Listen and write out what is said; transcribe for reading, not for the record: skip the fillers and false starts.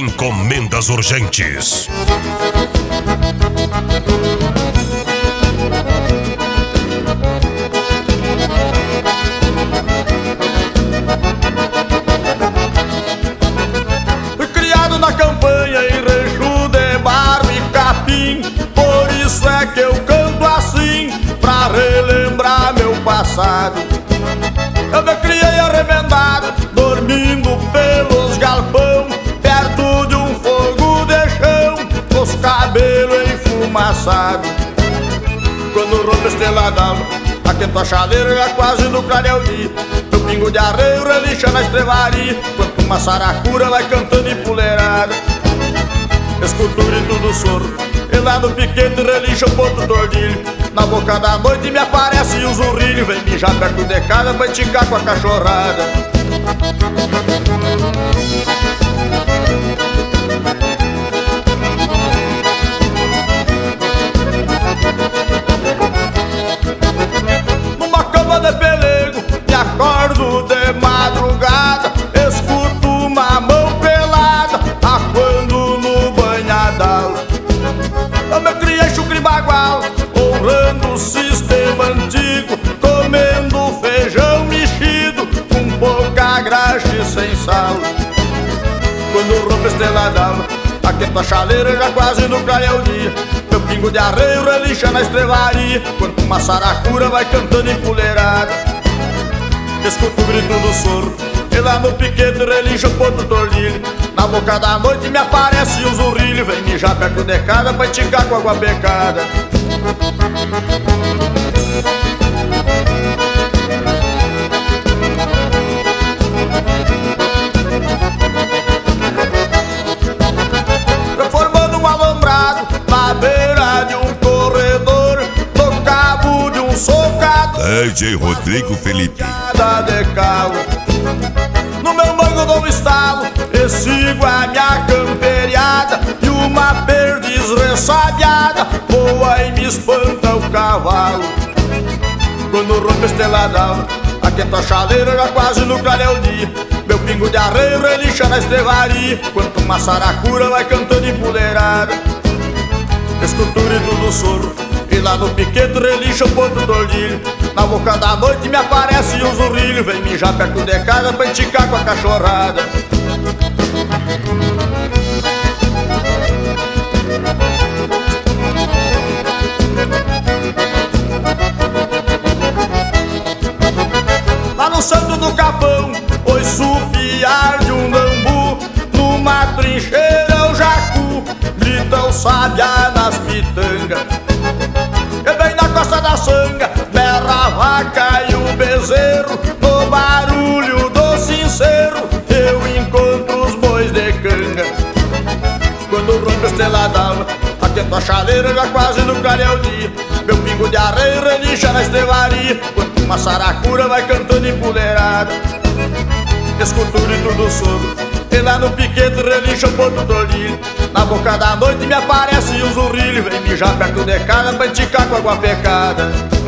Encomendas urgentes. Criado na campanha em rancho de barro e capim, por isso é que eu canto assim, pra relembrar meu passado. Eu me criei arremendado, dormindo pelos galpão, perto de um fogo de chão, com os cabelos enfumaçados. Quando rompe a estrela d'alva, aquento a chaleira já quase no clareio dia. Meu pingo de arreio relincha na estrevaria, quanto uma saracura vai cantando empoleirada. Escuto o grito do soro, e lá no piquete relincha o ponto tordilho. Na boca da noite me aparece o zurrilho, vem mijar perto de casa pra enticar com a cachorrada. Numa cama de pelego, me acordo de madrugada, escuto uma mão pelada, aquando no banhadal. Eu me criei chucre bagual, honrando o sistema antigo, comendo feijão mexido, com pouca graxa e sem sal. Quando rompe a estrela d'alva, aquento a chaleira já quase no clareio dia. Meu pingo de arreio relincha na estrevaria, quanto uma saracura vai cantando empoleirada. Escuto o grito do soro, e lá no piquete relincha o ponto tordilho. Na boca da noite me aparece o zurrilho, vem mijar perto de casa pra enticar com água becada. Formando um alambrado na beira de um corredor, no cabo de um socador, DJ Rodrigo Felipe. de calo. No meu mango dou um estalo e sigo a minha camperiada, e uma perdiz ressabiada voa e me espanta o cavalo. Quando rompe a estrela d'alva, aquento a chaleira já quase no clareio dia. Meu pingo de arreio relincha na estrevaria, quanto uma saracura vai cantando empoleirada. Escuto o grito do soro, e lá no piquete relincha o ponto tordilho. Na boca da noite me aparece o zurrilho, vem mijar perto de casa pra enticar com a cachorrada. Lá no santo do capão, ouço o piar de um bambu, numa trincheira o jacu grita o sabiá nas pitangas. E bem na costa da sanga berra a vaca e o bezerro, no barulho do sincero eu encontro os bois de canga. Quando rompe a estrela d'alva, aquento a chaleira já quase no clareio dia. Meu pingo de arreio relincha na estrevaria, quanto uma saracura vai cantando empoleirada. Escuto o grito do soro, e lá no piquete relincha o ponto tordilho. Na boca da noite me aparece o zurrilho, vem mijar perto de casa pra enticar com água pecada.